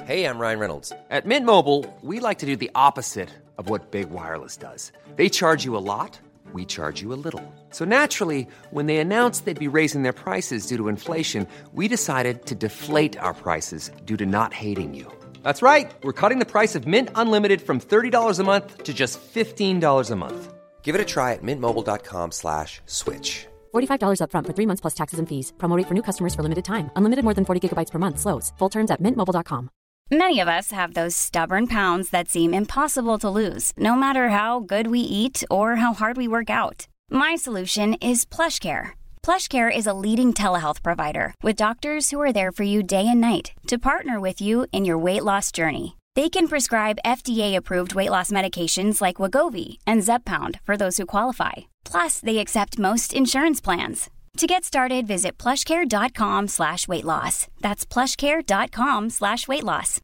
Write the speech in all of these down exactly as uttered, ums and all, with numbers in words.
Hey, I'm Ryan Reynolds. At Mint Mobile, we like to do the opposite of what Big Wireless does. They charge you a lot, we charge you a little. So naturally, when they announced they'd be raising their prices due to inflation, we decided to deflate our prices due to not hating you. That's right. We're cutting the price of Mint Unlimited from thirty dollars a month to just fifteen dollars a month. Give it a try at mintmobile.com slash switch. forty-five dollars up front for three months plus taxes and fees. Promo rate for new customers for limited time. Unlimited more than forty gigabytes per month slows. Full terms at mint mobile dot com. Many of us have those stubborn pounds that seem impossible to lose, no matter how good we eat or how hard we work out. My solution is PlushCare. PlushCare is a leading telehealth provider with doctors who are there for you day and night to partner with you in your weight loss journey. They can prescribe F D A-approved weight loss medications like Wegovy and Zepbound for those who qualify. Plus, they accept most insurance plans. To get started, visit plushcare.com slash weight loss. That's plushcare.com slash weight loss.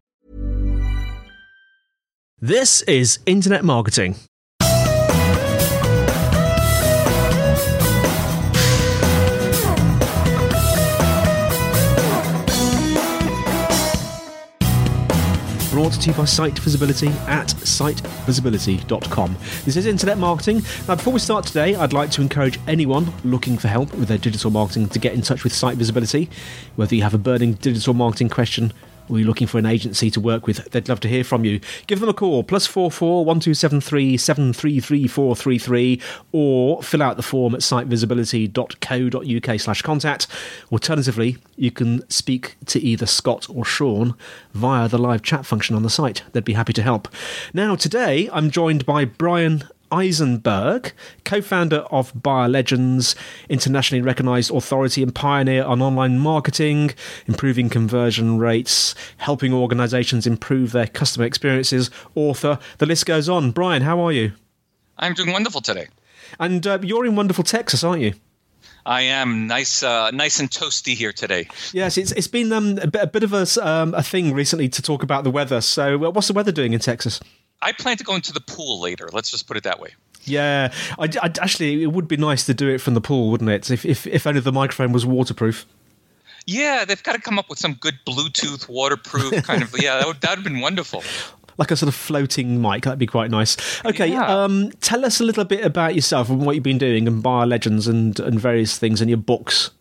This is Internet Marketing. Brought to you by Site Visibility at site visibility dot com. This is Internet Marketing. Now, before we start today, I'd like to encourage anyone looking for help with their digital marketing to get in touch with Site Visibility. Whether you have a burning digital marketing question or you're looking for an agency to work with, they'd love to hear from you. Give them a call, plus four four one two seven three seven three three four three three, or fill out the form at site visibility dot co dot uk slash contact. Alternatively, you can speak to either Scott or Sean via the live chat function on the site. They'd be happy to help. Now, today, I'm joined by Brian Eisenberg, co-founder of BuyerLegends, internationally recognised authority and pioneer on online marketing, improving conversion rates, helping organisations improve their customer experiences, author, the list goes on. Brian, how are you? I'm doing wonderful today. And uh, you're in wonderful Texas, aren't you? I am nice, uh, nice and toasty here today. Yes, it's it's been um, a, bit, a bit of a, um, a thing recently to talk about the weather. So uh, what's the weather doing in Texas? I plan to go into the pool later. Let's just put it that way. Yeah, I, I, actually, it would be nice to do it from the pool, wouldn't it? If if, if only the microphone was waterproof. Yeah, they've got to come up with some good Bluetooth, waterproof kind of. Yeah, that would that would have been wonderful. Like a sort of floating mic, that'd be quite nice. Okay, yeah. um, tell us a little bit about yourself and what you've been doing and BuyerLegends and and various things in your books.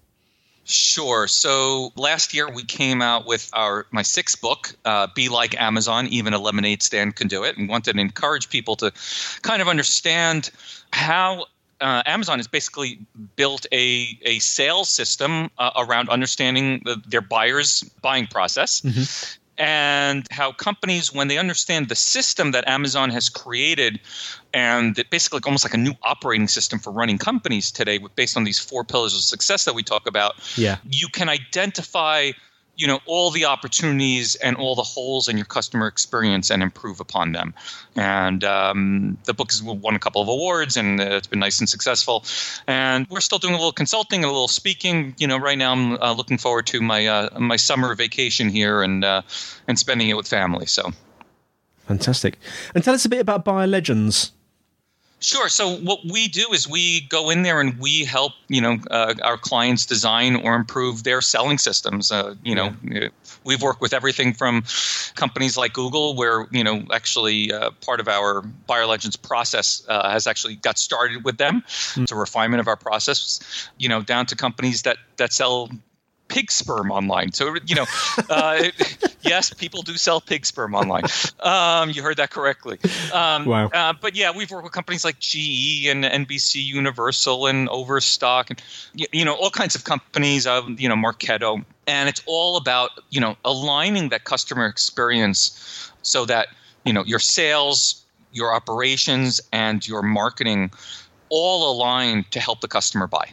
Sure. So last year we came out with our my sixth book, uh, Be Like Amazon, Even a Lemonade Stand Can Do It, and wanted to encourage people to kind of understand how uh, Amazon has basically built a, a sales system uh, around understanding the, their buyers' buying process. Mm-hmm. And how companies, when they understand the system that Amazon has created, and that basically almost like a new operating system for running companies today, based on these four pillars of success that we talk about, yeah. you can identify, you know, all the opportunities and all the holes in your customer experience and improve upon them. And um, the book has won a couple of awards, and it's been nice and successful. And we're still doing a little consulting and a little speaking. You know, right now I'm uh, looking forward to my uh, my summer vacation here and uh, and spending it with family. So fantastic. And tell us a bit about BuyerLegends. Sure. So what we do is we go in there and we help, you know, uh, our clients design or improve their selling systems. Uh, you know, yeah. We've worked with everything from companies like Google, where, you know, actually uh, part of our BuyerLegends process uh, has actually got started with them. Mm. It's a refinement of our process, you know, down to companies that, that sell pig sperm online. So, you know, uh, yes, people do sell pig sperm online. Um, you heard that correctly. Um, wow. Uh, but yeah, we've worked with companies like G E and N B C Universal and Overstock and, you know, all kinds of companies, uh, you know, Marketo. And it's all about, you know, aligning that customer experience so that, you know, your sales, your operations, and your marketing all align to help the customer buy.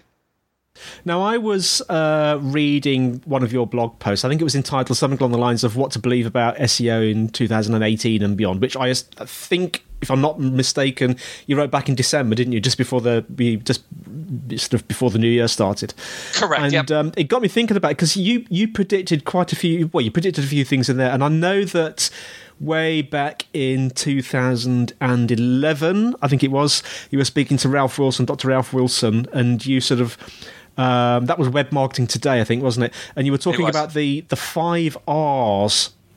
Now, I was uh, reading one of your blog posts. I think it was entitled something along the lines of What to Believe About S E O in two thousand eighteen and Beyond, which I think, if I'm not mistaken, you wrote back in December, didn't you? Just before the just sort of before the new year started. Correct. And yep. um, it got me thinking about it, because you you predicted quite a few. Well, you predicted a few things in there, and I know that way back in two thousand eleven, I think it was, you were speaking to Ralph Wilson, Doctor Ralph Wilson, and you sort of. Um, that was Web Marketing Today, I think, wasn't it? And you were talking about the, the five R's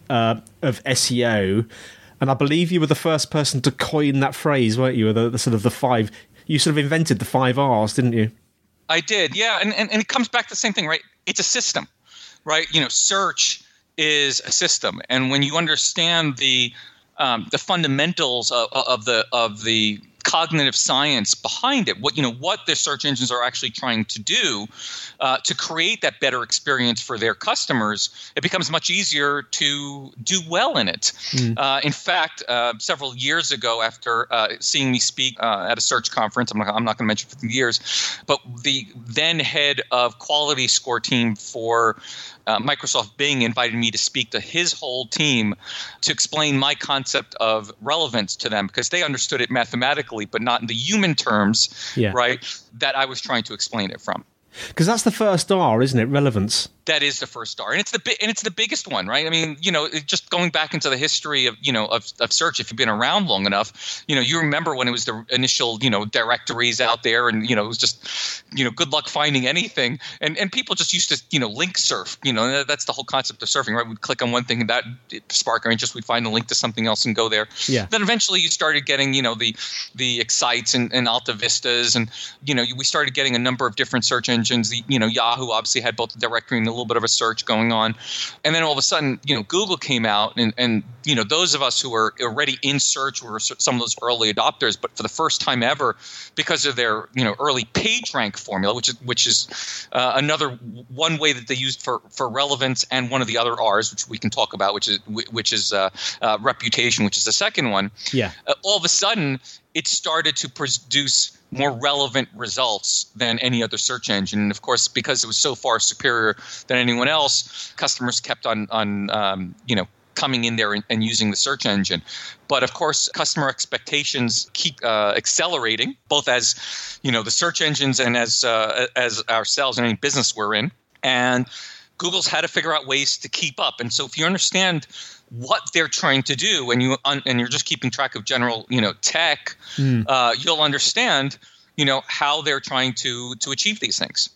uh, of S E O, and I believe you were the first person to coin that phrase, weren't you? The, the sort of the five. You sort of invented the five R's, didn't you? I did, yeah, and, and and it comes back to the same thing, right? It's a system, right? You know, search is a system, and when you understand the um, the fundamentals of, of the of the cognitive science behind it, what you know, what the search engines are actually trying to do uh, to create that better experience for their customers, it becomes much easier to do well in it. Mm. Uh, in fact, uh, several years ago, after uh, seeing me speak uh, at a search conference, I'm not, I'm not going to mention fifty years, but the then head of quality score team for Uh, Microsoft Bing invited me to speak to his whole team to explain my concept of relevance to them, because they understood it mathematically, but not in the human terms, yeah. right, that I was trying to explain it from. Because that's the first R, isn't it? Relevance. That is the first star, and it's the bi- and it's the biggest one, right? I mean, you know, it, just going back into the history of you know of, of search, if you've been around long enough, you know, you remember when it was the initial you know directories out there, and you know it was just you know good luck finding anything, and and people just used to you know link surf, you know, that's the whole concept of surfing, right? We'd click on one thing and that spark our interest, we'd find a link to something else and go there. Yeah. Then eventually you started getting you know the the Excites and, and Alta Vistas, and you know we started getting a number of different search engines. The, you know, Yahoo obviously had both the directory and a little bit of a search going on. And then all of a sudden, you know, Google came out and, and you know, those of us who were already in search were some of those early adopters, but for the first time ever, because of their, you know, early PageRank formula, which is which is uh, another one way that they used for, for relevance, and one of the other R's, which we can talk about, which is which is uh, uh, reputation, which is the second one. Yeah. Uh, all of a sudden, it started to produce more relevant results than any other search engine. And of course, because it was so far superior than anyone else, customers kept on, on um, you know, coming in there and, and using the search engine. But of course, customer expectations keep uh, accelerating, both as, you know, the search engines and as uh, as ourselves and any business we're in. And Google's had to figure out ways to keep up. And so if you understand what they're trying to do, and you un, and you're just keeping track of general, you know, tech, mm. uh, you'll understand, you know, how they're trying to to achieve these things.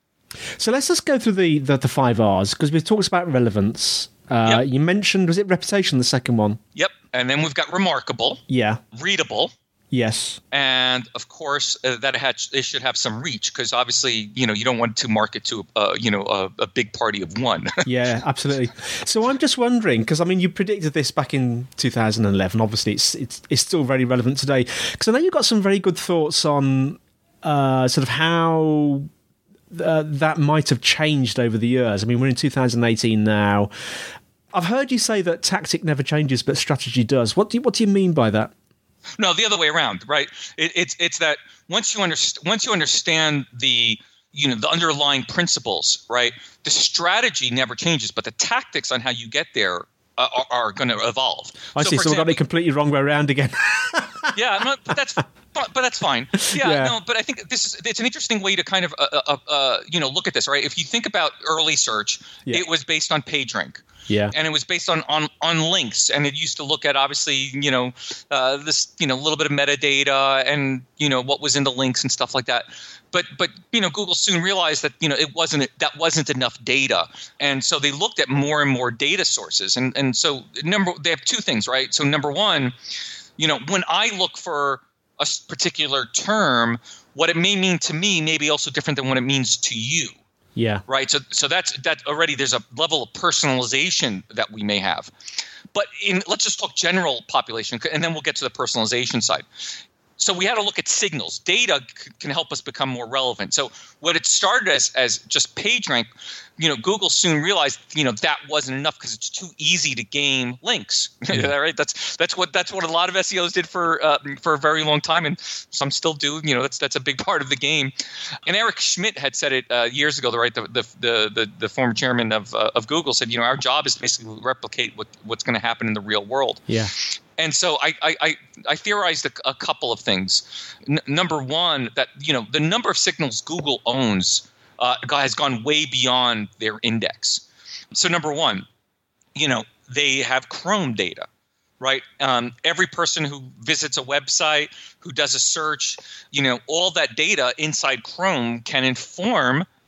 So let's just go through the the, the five R's, because we've talked about relevance. Uh, yep. You mentioned, was it reputation, the second one? Yep. And then we've got remarkable. Yeah. Readable. Yes. And of course, uh, that it, had, it should have some reach, because obviously, you know, you don't want to market to, uh, you know, a, a big party of one. Yeah, absolutely. So I'm just wondering, because I mean, you predicted this back in two thousand eleven. Obviously, it's it's, it's still very relevant today. Because I know you've got some very good thoughts on uh, sort of how uh, that might have changed over the years. I mean, we're in two thousand eighteen now. I've heard you say that tactic never changes, but strategy does. What do you, what do you mean by that? No, the other way around, right? It, it's it's that once you understand once you understand the you know the underlying principles, right? The strategy never changes, but the tactics on how you get there uh, are, are going to evolve. I so see. So we got it completely wrong way around again. Yeah, no, but that's but, but that's fine. Yeah, yeah, no, but I think this is it's an interesting way to kind of uh, uh, uh, you know look at this, right? If you think about early search, yeah. It was based on PageRank. Yeah, and it was based on, on, on links, and it used to look at obviously you know uh, this you know a little bit of metadata and you know what was in the links and stuff like that. But but you know Google soon realized that you know it wasn't that wasn't enough data, and so they looked at more and more data sources. And and so number they have two things, right? So number one, you know when I look for a particular term, what it may mean to me may be also different than what it means to you. Yeah. Right. So so that's that already there's a level of personalization that we may have. But in let's just talk general population, and then we'll get to the personalization side. So we had to look at signals. Data c- can help us become more relevant. So what it started as as just PageRank, you know, Google soon realized, you know, that wasn't enough because it's too easy to game links. Yeah. Right? That's that's what that's what a lot of S E Os did for uh, for a very long time, and some still do. You know, that's that's a big part of the game. And Eric Schmidt had said it uh, years ago. Right, the the the the, the former chairman of uh, of Google said, you know, our job is basically to replicate what what's going to happen in the real world. Yeah. And so I I, I, I theorized a, a couple of things. N- number one, that you know the number of signals Google owns uh, has gone way beyond their index. So number one, you know they have Chrome data, right? Um, every person who visits a website, who does a search, you know all that data inside Chrome can inform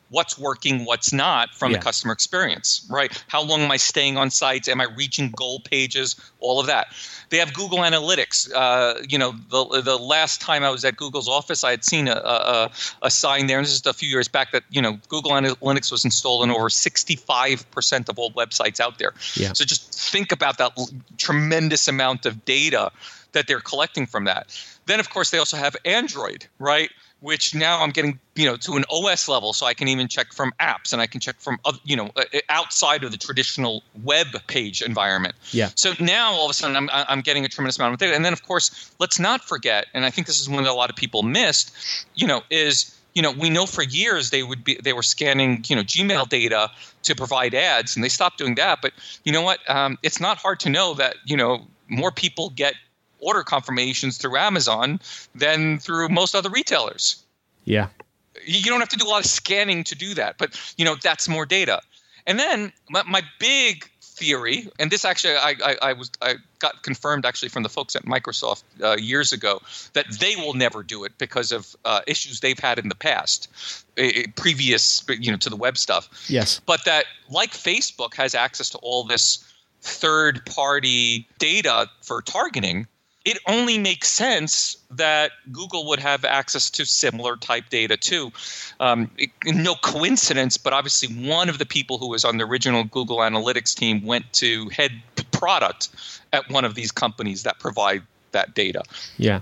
what's working, what's not from Yeah. the customer experience, right? How long am I staying on sites? Am I reaching goal pages? All of that. They have Google Analytics. Uh, you know, the the last time I was at Google's office, I had seen a, a, a sign there, and this is a few years back, that, you know, Google Analytics was installed in over sixty-five percent of all websites out there. Yeah. So just think about that l- tremendous amount of data that they're collecting from that. Then, of course, they also have Android, right? Which now I'm getting, you know, to an O S level, so I can even check from apps, and I can check from, other, you know, uh, outside of the traditional web page environment. Yeah. So now all of a sudden I'm I'm getting a tremendous amount of data, and then of course let's not forget, and I think this is one that a lot of people missed, you know, is you know we know for years they would be they were scanning you know Gmail data to provide ads, and they stopped doing that. But you know what? Um, it's not hard to know that you know more people get order confirmations through Amazon than through most other retailers. Yeah. You don't have to do a lot of scanning to do that, but you know that's more data. And then my, my big theory, and this actually I, I, I was I got confirmed actually from the folks at Microsoft uh, years ago, that they will never do it because of uh, issues they've had in the past, uh, previous you know to the web stuff. Yes. But that, like Facebook has access to all this third-party data for targeting, it only makes sense that Google would have access to similar type data too. Um, it, no coincidence, but obviously one of the people who was on the original Google Analytics team went to head product at one of these companies that provide that data. Yeah.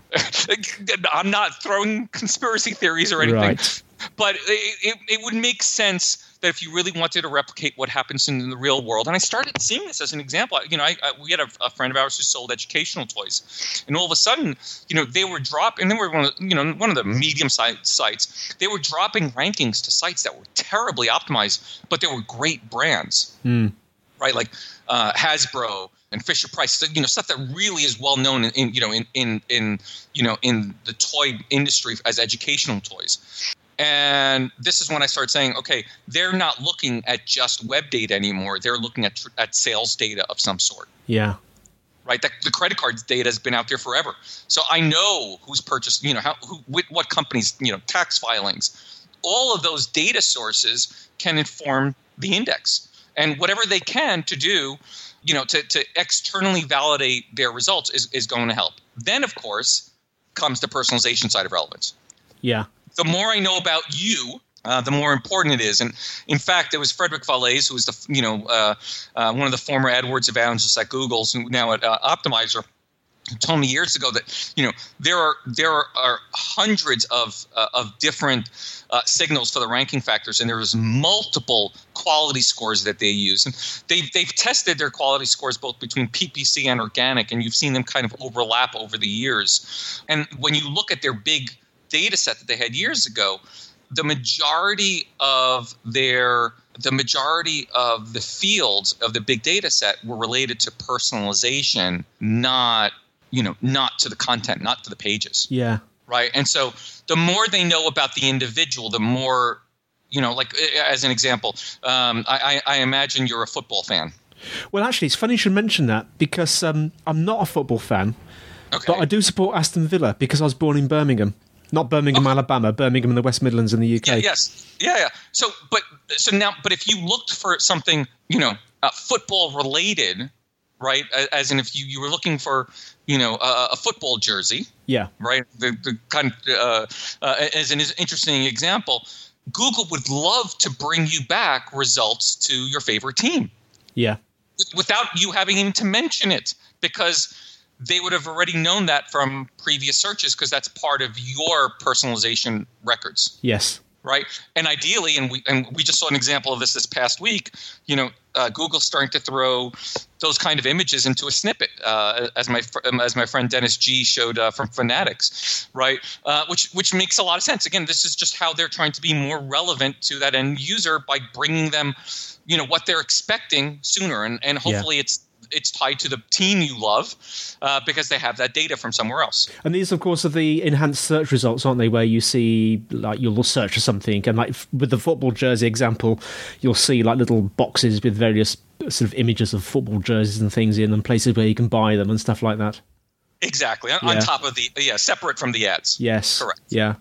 I'm not throwing conspiracy theories or anything, Right. but it, it, it would make sense that if you really wanted to replicate what happens in the real world, and I started seeing this as an example. You know, I, I, we had a, a friend of ours who sold educational toys, and all of a sudden, you know, they were dropping, and they were one of, you know one of the medium-sized sites. They were dropping rankings to sites that were terribly optimized, but they were great brands, Mm. right? Like uh, Hasbro and Fisher Price, you know, stuff that really is well known in, in you know in in in you know in the toy industry as educational toys. And this is when I started saying, okay, they're not looking at just web data anymore. They're looking at tr- at sales data of some sort, Yeah. right? The, the credit card data has been out there forever. So I know who's purchased, you know, how, who, with what companies, you know, tax filings. All of those data sources can inform the index. And whatever they can to do, you know, to, to externally validate their results is, is going to help. Then, of course, comes the personalization side of relevance. Yeah. The more I know about you, uh, the more important it is. And in fact, it was Frederick Falaise, who was the you know uh, uh, one of the former AdWords evangelists at Google, who now at uh, Optimizer, who told me years ago that you know there are there are, are hundreds of uh, of different uh, signals for the ranking factors, and there's multiple quality scores that they use. And they they've tested their quality scores both between P P C and organic, and you've seen them kind of overlap over the years. And when you look at their big data set that they had years ago, the majority of their the majority of the fields of the big data set were related to personalization, not you know not to the content, not to the pages. Yeah. Right. And so the more they know about the individual, the more you know. Like as an example, um, I, I, I imagine you're a football fan. Well, actually, it's funny you should mention that because um, I'm not a football fan, Okay. but I do support Aston Villa because I was born in Birmingham. Not Birmingham, Okay. Alabama, Birmingham in the West Midlands in the U K. Yeah, yes. Yeah, yeah. So, but so now, but if you looked for something, you know, uh, football related, right? As in, if you, you were looking for, you know, a, a football jersey, Yeah. right? The, the kind of, uh, uh, as an interesting example, Google would love to bring you back results to your favorite team Yeah. without you having even to mention it, because they would have already known that from previous searches, because that's part of your personalization records, Yes. right? And ideally, and we and we just saw an example of this this past week, you know, uh, Google's starting to throw those kind of images into a snippet, uh, as my fr- as my friend Dennis G showed uh, from Fanatics, right? Uh, which which makes a lot of sense. Again, this is just how they're trying to be more relevant to that end user by bringing them, you know, what they're expecting sooner, and and hopefully Yeah. it's it's tied to the team you love, uh, because they have that data from somewhere else. And these, of course, are the enhanced search results, aren't they? Where you see, like, you'll search for something, and like f- with the football jersey example, you'll see like little boxes with various sort of images of football jerseys and things in, and places where you can buy them and stuff like that. Exactly. On, Yeah. on top of the yeah, separate from the ads. Yes. Correct. Yeah.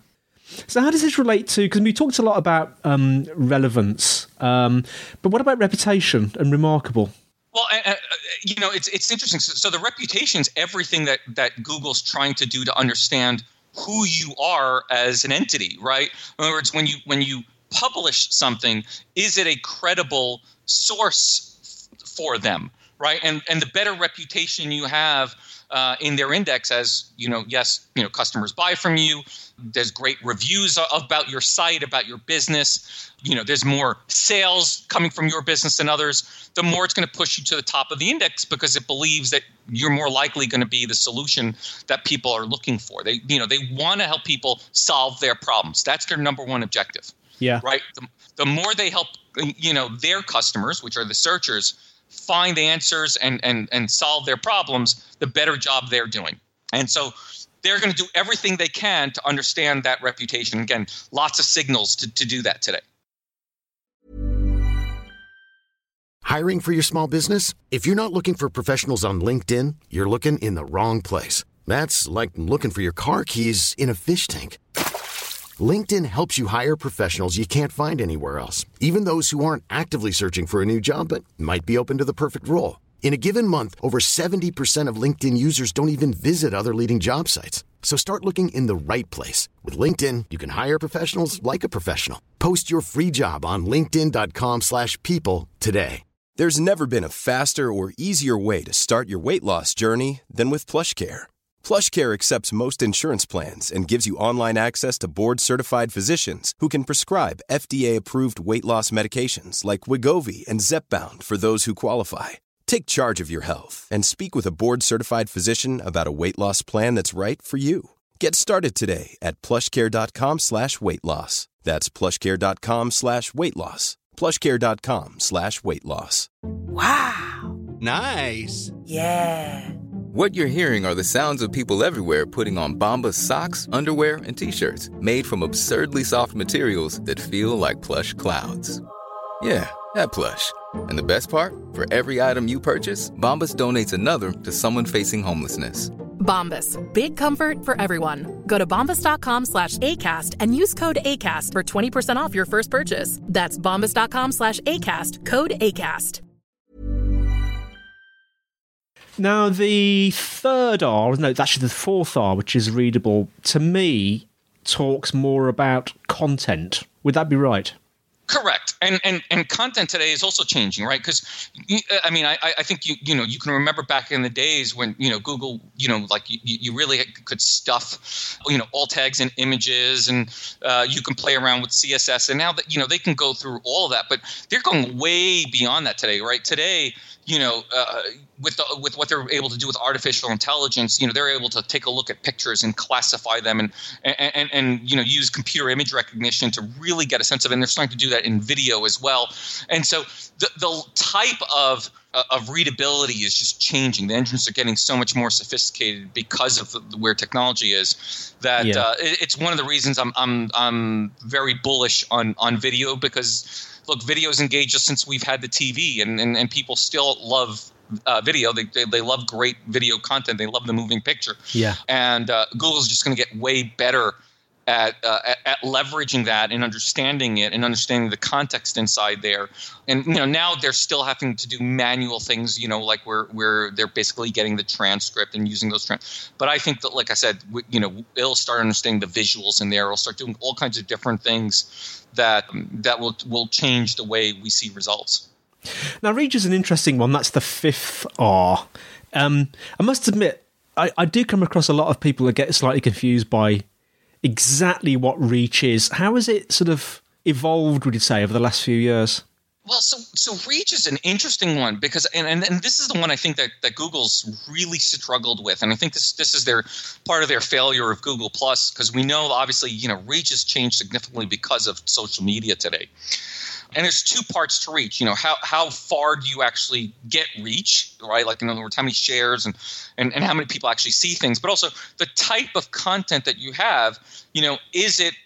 So how does this relate to, because we talked a lot about um, relevance, um, but what about reputation and remarkable? Well, uh, you know, it's it's interesting. So, so the reputation's everything that, that Google's trying to do to understand who you are as an entity, right? In other words, when you when you publish something, is it a credible source f- for them, right? And and the better reputation you have uh, in their index, as you know, yes, you know, customers buy from you. There's great reviews about your site, about your business. You know, there's more sales coming from your business than others. The more it's going to push you to the top of the index because it believes that you're more likely going to be the solution that people are looking for. They, you know, they want to help people solve their problems. That's their number one objective. Yeah. Right. The, the more they help, you know, their customers, which are the searchers, find the answers and and and solve their problems, the better job they're doing. And so they're going to do everything they can to understand that reputation. Again, lots of signals to, to do that today. Hiring for your small business? If you're not looking for professionals on LinkedIn, you're looking in the wrong place. That's like looking for your car keys in a fish tank. LinkedIn helps you hire professionals you can't find anywhere else, even those who aren't actively searching for a new job but might be open to the perfect role. In a given month, over seventy percent of LinkedIn users don't even visit other leading job sites. So start looking in the right place. With LinkedIn, you can hire professionals like a professional. Post your free job on linkedin dot com slash people today. There's never been a faster or easier way to start your weight loss journey than with PlushCare. PlushCare accepts most insurance plans and gives you online access to board-certified physicians who can prescribe F D A-approved weight loss medications like Wegovy and Zepbound for those who qualify. Take charge of your health and speak with a board-certified physician about a weight loss plan that's right for you. Get started today at plushcare.com slash weight loss. That's plushcare.com slash weight loss. plushcare.com slash weight loss. Wow. Nice. Yeah. What you're hearing are the sounds of people everywhere putting on Bombas socks, underwear, and T-shirts made from absurdly soft materials that feel like plush clouds. Yeah, that plush. And the best part? For every item you purchase, Bombas donates another to someone facing homelessness. Bombas. Big comfort for everyone. Go to bombas.com slash ACAST and use code ACAST for twenty percent off your first purchase. That's bombas.com slash ACAST. Code ACAST. Now, the third R, no, it's actually the fourth R, which is readable, to me, talks more about content. Would that be right? Correct. And and and content today is also changing, right? Because, I mean, I I think, you you know, you can remember back in the days when, you know, Google, you know, like you, you really could stuff, you know, alt tags and images, and uh, you can play around with C S S. And now that, you know, they can go through all of that, but they're going way beyond that today, right? Today, you know, uh, with the, with what they're able to do with artificial intelligence, you know, they're able to take a look at pictures and classify them and and and, and you know, use computer image recognition to really get a sense of it. And they're starting to do that in video as well. And so the the type of uh, of readability is just changing. The engines are getting so much more sophisticated because of the, where technology is. That yeah. uh, it, it's one of the reasons I'm I'm I'm very bullish on on video, because look, video's engaged us since we've had the T V, and, and, and people still love uh, video. They, they they love great video content. They love the moving picture. Yeah. And uh, Google's just going to get way better at, uh, at at leveraging that and understanding it and understanding the context inside there. And you know, now they're still having to do manual things. You know, like where where they're basically getting the transcript and using those trans. But I think that, like I said, w- you know, it'll start understanding the visuals in there. It'll start doing all kinds of different things that that will will change the way we see results. Now, reach is an interesting one. That's the fifth R. Um, I must admit, I, I do come across a lot of people that get slightly confused by exactly what reach is. How has it sort of evolved, would you say, over the last few years? Well, so so reach is an interesting one because, and, and, and this is the one I think that, that Google's really struggled with, and I think this this is their part of their failure of Google Plus, because we know obviously, you know, reach has changed significantly because of social media today. And there's two parts to reach. You know, how how far do you actually get reach, right? Like, in other words, how many shares and, and, and how many people actually see things, but also the type of content that you have. You know, is it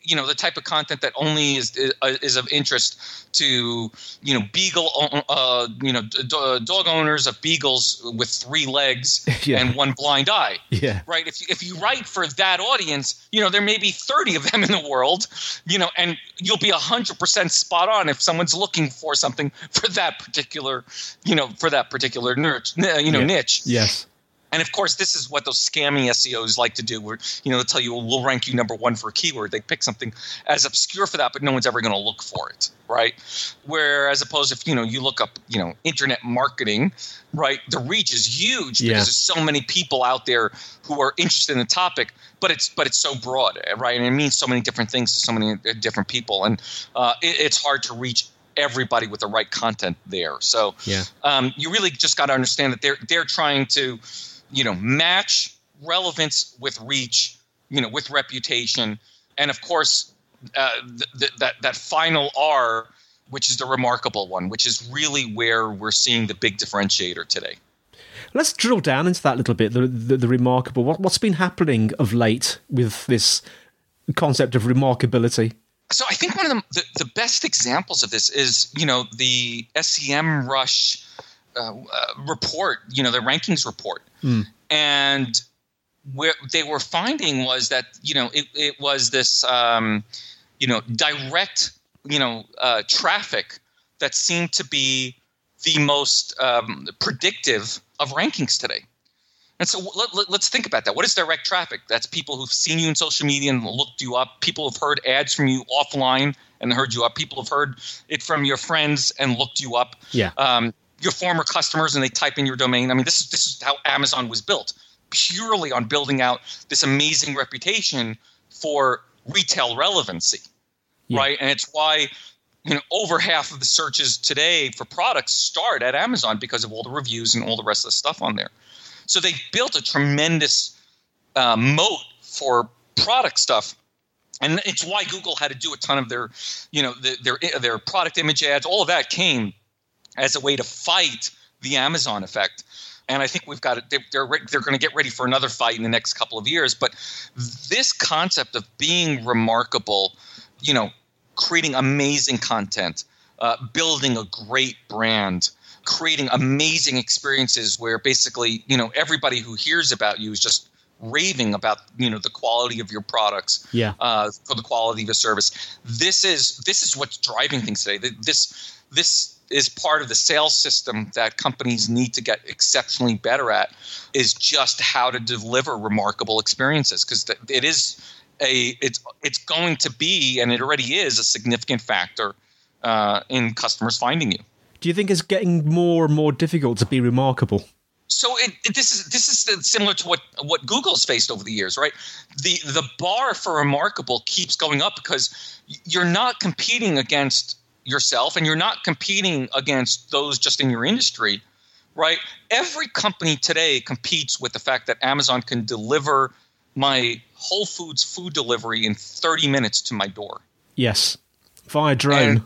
you know, the type of content that only is is, is of interest to, you know, beagle, uh, you know, d- dog owners of beagles with three legs yeah. and one blind eye. Yeah. Right. If you, if you write for that audience, you know, there may be thirty of them in the world, you know, and you'll be one hundred percent spot on if someone's looking for something for that particular, you know, for that particular niche, you know, yeah. niche. Yes. And of course, this is what those scammy S E Os like to do, where, you know, they'll tell you, well, we'll rank you number one for a keyword. They pick something as obscure for that, but no one's ever going to look for it, right? Whereas opposed if, you know, you look up, you know, internet marketing, right, the reach is huge because yeah. there's so many people out there who are interested in the topic, but it's but it's so broad, right? And it means so many different things to so many different people. And uh, it, it's hard to reach everybody with the right content there. So yeah. um, you really just got to understand that they're they're trying to, you know, match relevance with reach, you know, with reputation, and of course, uh, th- th- that that final R, which is the remarkable one, which is really where we're seeing the big differentiator today. Let's drill down into that a little bit. The the, the remarkable. What what's been happening of late with this concept of remarkability? So I think one of the, the the best examples of this is, you know, the SEMrush uh, uh, report, you know, the rankings report. Mm. And where they were finding was that, you know, it, it was this, um, you know, direct, you know, uh, traffic that seemed to be the most um, predictive of rankings today. And so let, let, let's think about that. What is direct traffic? That's people who've seen you in social media and looked you up. People who've heard ads from you offline and heard you up. People who've heard it from your friends and looked you up. Yeah. Um, your former customers and they type in your domain. I mean, this is this is how Amazon was built, purely on building out this amazing reputation for retail relevancy, yeah. right? And it's why, you know, over half of the searches today for products start at Amazon because of all the reviews and all the rest of the stuff on there. So they built a tremendous uh, moat for product stuff. And it's why Google had to do a ton of their, you know, the, their their product image ads. All of that came as a way to fight the Amazon effect. And I think we've got it. They're they're, they're going to get ready for another fight in the next couple of years. But this concept of being remarkable, you know, creating amazing content, uh, building a great brand, creating amazing experiences where basically, you know, everybody who hears about you is just raving about, you know, the quality of your products, yeah, uh, for the quality of the service. This is this is what's driving things today. This this is part of the sales system that companies need to get exceptionally better at, is just how to deliver remarkable experiences, because it is a it's it's going to be, and it already is, a significant factor uh, in customers finding you. Do you think it's getting more and more difficult to be remarkable? So it, it, this is this is similar to what what Google's faced over the years, right? The the bar for remarkable keeps going up because you're not competing against yourself and you're not competing against those just in your industry, right? Every company today competes with the fact that Amazon can deliver my Whole Foods food delivery in thirty minutes to my door. Yes, via drone.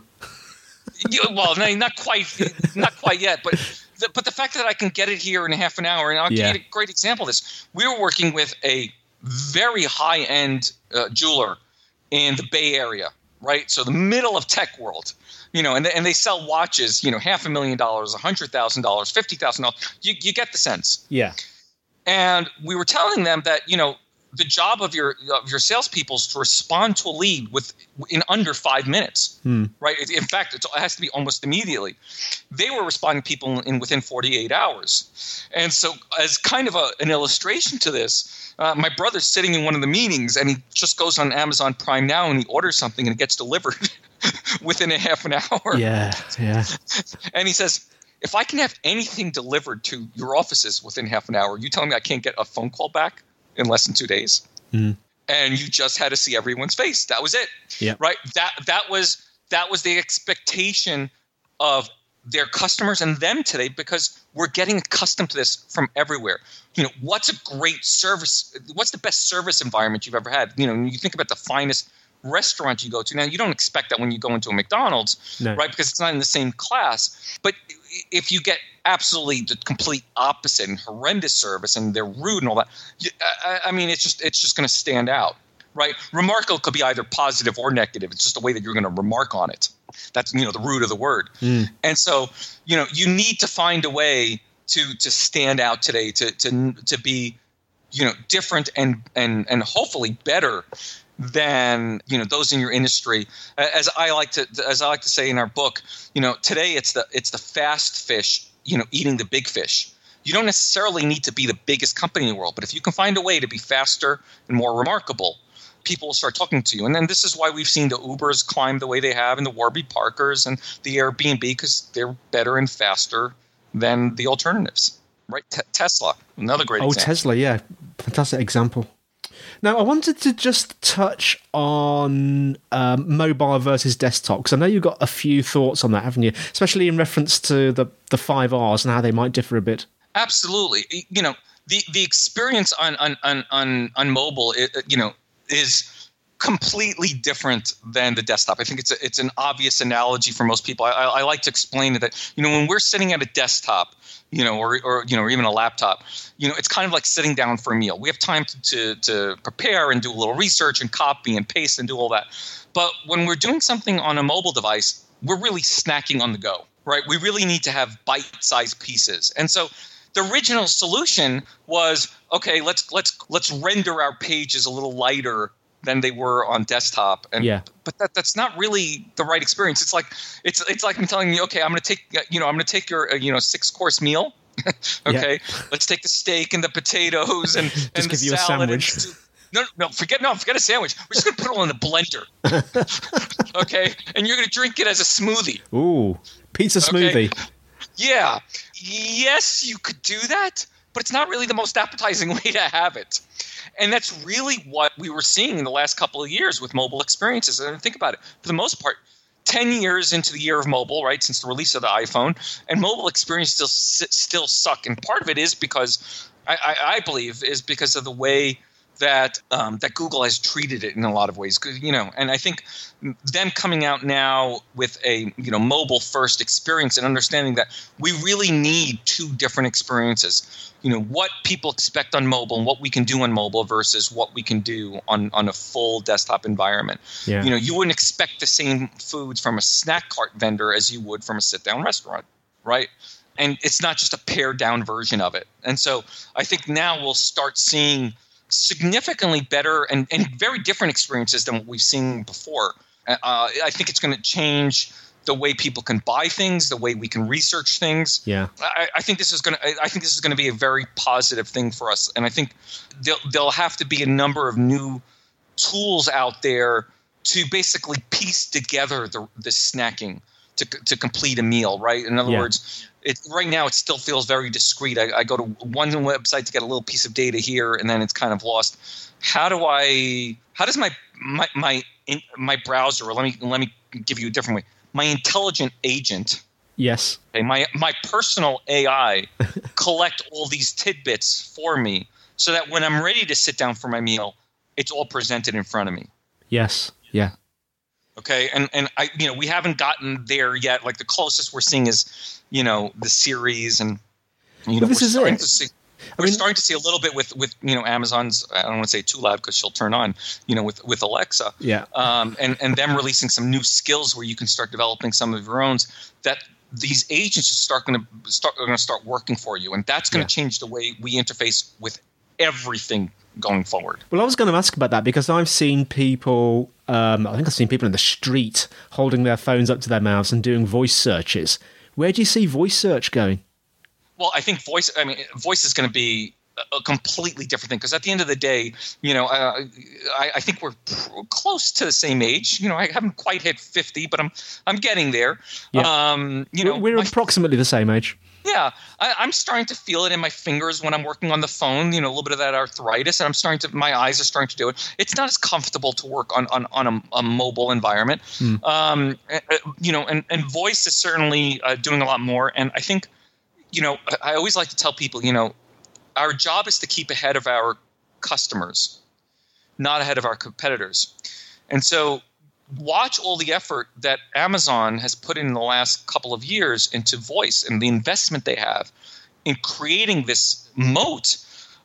And, well, not quite, not quite yet, but the, but the fact that I can get it here in half an hour, and I'll yeah. give you a great example of this. We were working with a very high-end uh, jeweler in the Bay Area, right? So the middle of tech world, you know, and they, and they sell watches, you know, half a million dollars, a hundred thousand dollars, fifty thousand dollars. You you get the sense. Yeah. And we were telling them that, you know, the job of your of your salespeople is to respond to a lead with in under five minutes, hmm. right? In fact, it's, it has to be almost immediately. They were responding to people in within forty-eight hours. And so, as kind of a, an illustration to this, uh, my brother's sitting in one of the meetings, and he just goes on Amazon Prime Now and he orders something, and it gets delivered within a half an hour. Yeah, yeah. And he says, if I can have anything delivered to your offices within half an hour, you telling me I can't get a phone call back in less than two days? Mm. And you just had to see everyone's face. That was it. Yeah. Right. That that was that was the expectation of their customers and them today, because we're getting accustomed to this from everywhere. You know, what's a great service? What's the best service environment you've ever had? You know, when you think about the finest restaurant you go to. Now, you don't expect that when you go into a McDonald's, no. right? Because it's not in the same class. But if you get absolutely the complete opposite and horrendous service and they're rude and all that, I, I mean, it's just it's just going to stand out, right? Remarkable could be either positive or negative. It's just the way that you're going to remark on it. That's, you know, the root of the word. Mm. And so, you know, you need to find a way to to stand out today, to to to be, you know, different and and and hopefully better than, you know, those in your industry. As I like to as I like to say in our book, you know, today it's the it's the fast fish, you know, eating the big fish. You don't necessarily need to be the biggest company in the world, but if you can find a way to be faster and more remarkable, people will start talking to you. And then this is why we've seen the Ubers climb the way they have and the Warby Parkers and the Airbnb, because they're better and faster than the alternatives, right? T- Tesla, another great oh, example. Oh, Tesla, yeah. Fantastic example. Now, I wanted to just touch on um, mobile versus desktop, because I know you've got a few thoughts on that, haven't you? Especially in reference to the, the five R's and how they might differ a bit. Absolutely. You know, the, the experience on, on, on, on, on mobile, it, you know, is completely different than the desktop. I think it's a, it's an obvious analogy for most people. I, I, I like to explain it that, you know, when we're sitting at a desktop, you know, or, or, you know, or even a laptop, you know, it's kind of like sitting down for a meal. We have time to, to, to prepare and do a little research and copy and paste and do all that. But when we're doing something on a mobile device, we're really snacking on the go, right? We really need to have bite-sized pieces. And so the original solution was, okay, let's let's let's render our pages a little lighter than they were on desktop. And yeah. but that that's not really the right experience. It's like it's it's like I'm telling you, okay, I'm going to take you know I'm going to take your uh, you know six course meal. okay, yeah. Let's take the steak and the potatoes and just and give the you a salad sandwich. And, no, no, forget no, forget a sandwich. We're just going to put it all in the blender. okay, and you're going to drink it as a smoothie. Ooh, pizza smoothie. Okay? Yeah. Yes, you could do that, but it's not really the most appetizing way to have it. And that's really what we were seeing in the last couple of years with mobile experiences. And think about it. For the most part, ten years into the year of mobile, right, since the release of the iPhone, and mobile experiences still still suck. And part of it is because, I, I, I believe, is because of the way that um, that Google has treated it in a lot of ways. You know, and I think them coming out now with a you know mobile first experience and understanding that we really need two different experiences. You know, what people expect on mobile and what we can do on mobile versus what we can do on, on a full desktop environment. Yeah. You know, you wouldn't expect the same foods from a snack cart vendor as you would from a sit-down restaurant, right? And it's not just a pared-down version of it. And so I think now we'll start seeing significantly better and, and very different experiences than what we've seen before. Uh, I think it's going to change the way people can buy things, the way we can research things. Yeah, I, I think this is going to. I think this is going to be a very positive thing for us, and I think there'll, there'll have to be a number of new tools out there to basically piece together the, the snacking to to complete a meal. Right. In other yeah. words, it right now it still feels very discrete. I, I go to one website to get a little piece of data here, and then it's kind of lost. How do I? How does my my my in, my browser? Or let me let me give you a different way. My intelligent agent, yes, okay, my my personal A I, collect all these tidbits for me, so that when I'm ready to sit down for my meal, it's all presented in front of me. Yes, yeah. Okay, and and I, you know, we haven't gotten there yet. Like the closest we're seeing is, you know, the Series, and you know, well, this we're is starting it. to see. I We're mean, starting to see a little bit with, with you know Amazon's. I don't want to say too loud because she'll turn on. You know, with with Alexa. Yeah. Um, and and them releasing some new skills where you can start developing some of your own. That these agents are start going to start are going to start working for you, and that's going to yeah. change the way we interface with everything going forward. Well, I was going to ask about that because I've seen people. Um, I think I've seen people in the street holding their phones up to their mouths and doing voice searches. Where do you see voice search going? Well, I think voice. I mean, voice is going to be a completely different thing because at the end of the day, you know, uh, I, I think we're pr- close to the same age. You know, I haven't quite hit fifty, but I'm I'm getting there. Yeah. Um, you know, we're, we're approximately the same age. Yeah, I, I'm starting to feel it in my fingers when I'm working on the phone. You know, a little bit of that arthritis, and I'm starting to. My eyes are starting to do it. It's not as comfortable to work on on on a, a mobile environment. Mm. Um, you know, and and voice is certainly uh, doing a lot more, and I think. You know, I always like to tell people, you know, our job is to keep ahead of our customers, not ahead of our competitors. And so watch all the effort that Amazon has put in the last couple of years into voice and the investment they have in creating this moat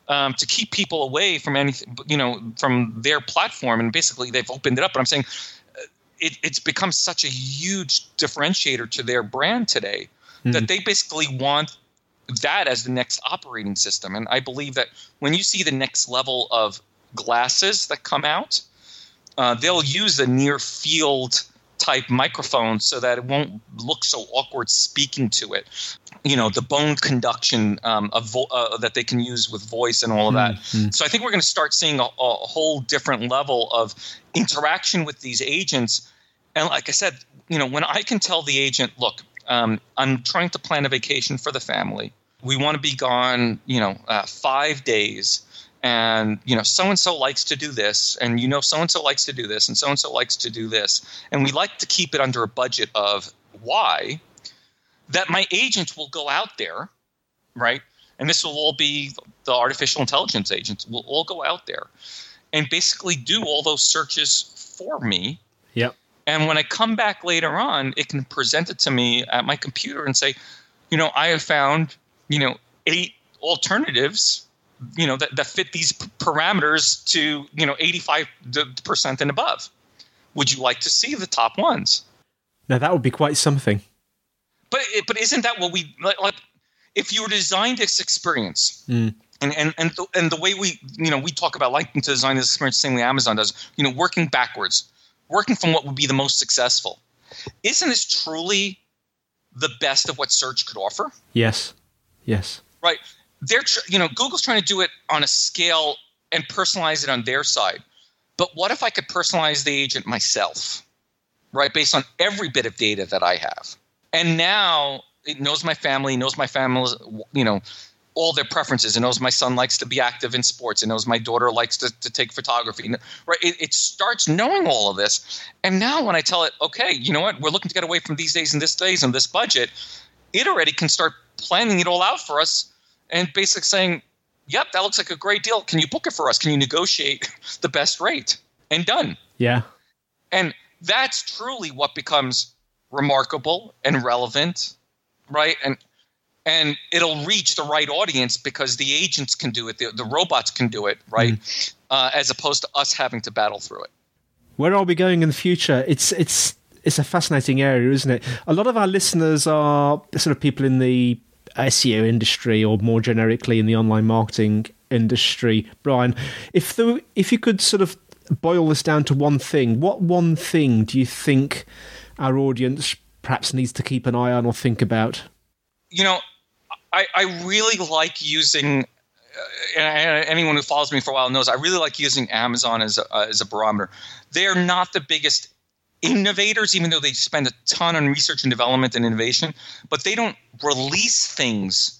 um, to keep people away from anything, you know, from their platform. And basically they've opened it up. But I'm saying it, it's become such a huge differentiator to their brand today mm. that they basically want that as the next operating system. And I believe that when you see the next level of glasses that come out, uh, they'll use the near field type microphone so that it won't look so awkward speaking to it. You know, the bone conduction um, of vo- uh, that they can use with voice and all of that. Mm-hmm. So I think we're going to start seeing a, a whole different level of interaction with these agents. And like I said, you know, when I can tell the agent, look, um, I'm trying to plan a vacation for the family. We want to be gone, you know, uh, five days. And, you know, so-and-so likes to do this, and, you know, so-and-so likes to do this, and so-and-so likes to do this. And we like to keep it under a budget of Y, that my agent will go out there, right? And this will all be the artificial intelligence agents will all go out there and basically do all those searches for me. Yep. And when I come back later on, it can present it to me at my computer and say, you know, I have found, you know, eight alternatives, you know, that, that fit these p- parameters to, you know, eighty-five percent and above. Would you like to see the top ones? Now, that would be quite something. But but isn't that what we like? like if you were designed this experience, mm. and and and the, and the way we you know we talk about liking to design this experience, the same way Amazon does, you know, working backwards, working from what would be the most successful. Isn't this truly the best of what search could offer? Yes, yes, right. They're tr- you know Google's trying to do it on a scale and personalize it on their side. But what if I could personalize the agent myself, right, based on every bit of data that I have? And now it knows my family, knows my family's, you know, all their preferences. It knows my son likes to be active in sports. It knows my daughter likes to, to take photography. Right? It, it starts knowing all of this. And now when I tell it, okay, you know what, we're looking to get away from these days and this days and this budget, it already can start planning it all out for us and basically saying, yep, that looks like a great deal. Can you book it for us? Can you negotiate the best rate? And done. Yeah. And that's truly what becomes remarkable and relevant, right? And and it'll reach the right audience because the agents can do it, the, the robots can do it, right? Mm. Uh, as opposed to us having to battle through it. Where are we going in the future? It's it's it's a fascinating area, isn't it? A lot of our listeners are sort of people in the S E O industry, or more generically in the online marketing industry. Brian, if the if you could sort of boil this down to one thing, what one thing do you think our audience perhaps needs to keep an eye on or think about? You know, I, I really like using, uh, and anyone who follows me for a while knows, I really like using Amazon as a, uh, as a barometer. They're not the biggest innovators, even though they spend a ton on research and development and innovation, but they don't release things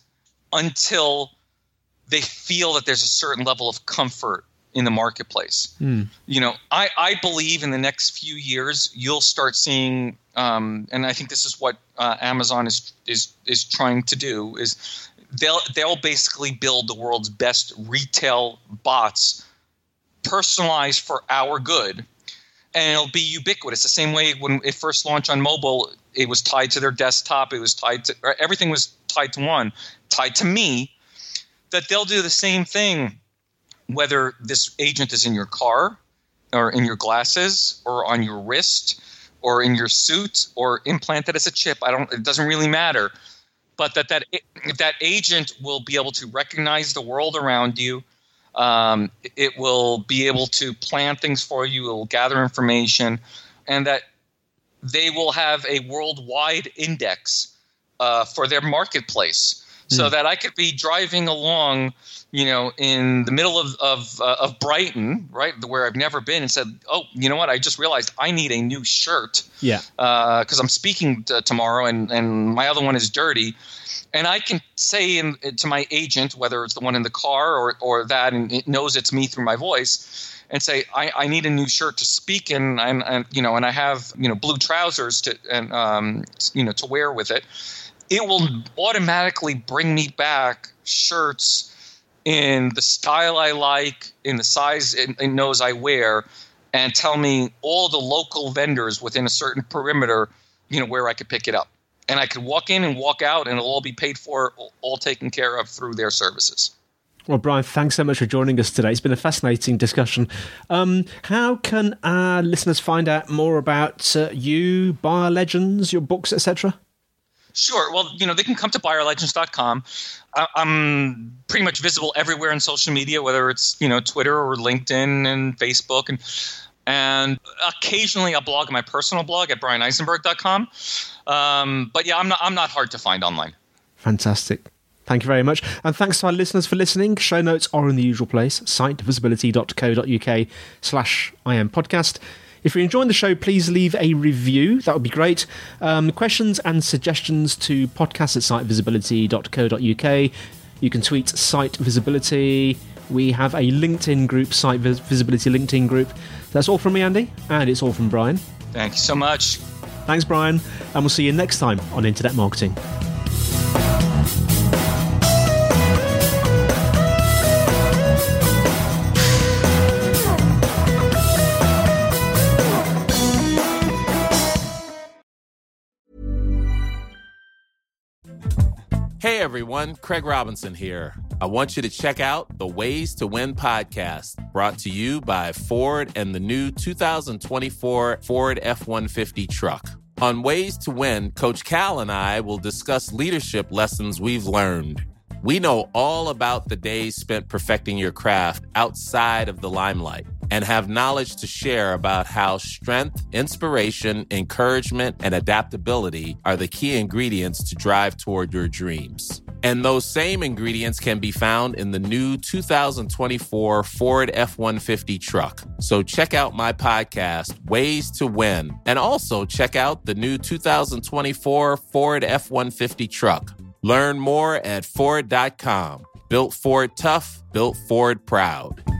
until they feel that there's a certain level of comfort in the marketplace. Mm. You know, I, I believe in the next few years you'll start seeing, um, and I think this is what uh, Amazon is is is trying to do, is they'll they'll basically build the world's best retail bots, personalized for our good, and it'll be ubiquitous. The same way when it first launched on mobile, it was tied to their desktop, it was tied to everything was tied to one, tied to me. That they'll do the same thing. Whether this agent is in your car or in your glasses or on your wrist or in your suit or implanted as a chip, I don't, it doesn't really matter. But that, that, that agent will be able to recognize the world around you. Um, it will be able to plan things for you. It will gather information, and that they will have a worldwide index uh, for their marketplace. So that I could be driving along, you know, in the middle of of, uh, of Brighton, right, where I've never been, and said, "Oh, you know what? I just realized I need a new shirt, yeah, because uh, I'm speaking t- tomorrow, and, and my other one is dirty." And I can say in, to my agent, whether it's the one in the car or or that, and it knows it's me through my voice, and say, "I, I need a new shirt to speak in, and, and you know, and I have you know blue trousers to and um you know to wear with it." It will automatically bring me back shirts in the style I like, in the size it, it knows I wear, and tell me all the local vendors within a certain perimeter, you know, where I could pick it up. And I could walk in and walk out, and it'll all be paid for, all taken care of through their services. Well, Brian, thanks so much for joining us today. It's been a fascinating discussion. Um, how can our listeners find out more about uh, you, BioLegends, your books, et cetera? Sure. Well, you know, they can come to bio legends dot com. I'm pretty much visible everywhere on social media, whether it's, you know, Twitter or LinkedIn and Facebook. And and occasionally I'll blog on my personal blog at brian eisenberg dot com. Um, but yeah, I'm not, I'm not hard to find online. Fantastic. Thank you very much. And thanks to our listeners for listening. Show notes are in the usual place, site visibility dot co dot uk slash IM podcast. If you're enjoying the show, please leave a review. That would be great. Um, questions and suggestions to podcast at site visibility dot co dot uk. You can tweet Site Visibility. We have a LinkedIn group, Site Visibility LinkedIn group. That's all from me, Andy, and it's all from Brian. Thank you so much. Thanks, Brian, and we'll see you next time on Internet Marketing. Hey everyone, Craig Robinson here. I want you to check out the Ways to Win podcast, brought to you by Ford and the new two thousand twenty-four Ford F one fifty truck. On Ways to Win, Coach Cal and I will discuss leadership lessons we've learned. We know all about the days spent perfecting your craft outside of the limelight and have knowledge to share about how strength, inspiration, encouragement, and adaptability are the key ingredients to drive toward your dreams. And those same ingredients can be found in the new two thousand twenty-four Ford F one fifty truck. So check out my podcast, Ways to Win, and also check out the new two thousand twenty-four Ford F one fifty truck. Learn more at Ford dot com. Built Ford tough, built Ford proud.